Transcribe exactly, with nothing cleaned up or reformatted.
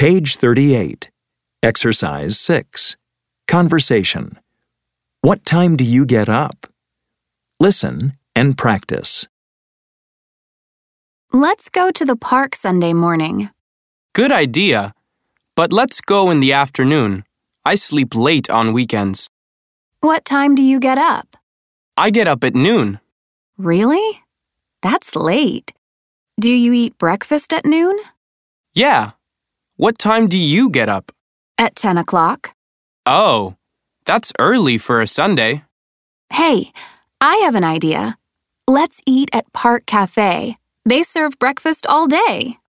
Page thirty-eight. Exercise six. Conversation. What time do you get up? Listen and practice. Let's go to the park Sunday morning. Good idea. But let's go in the afternoon. I sleep late on weekends. What time do you get up? I get up at noon. Really? That's late. Do you eat breakfast at noon? Yeah. What time do you get up? At ten o'clock. Oh, that's early for a Sunday. Hey, I have an idea. Let's eat at Park Cafe. They serve breakfast all day.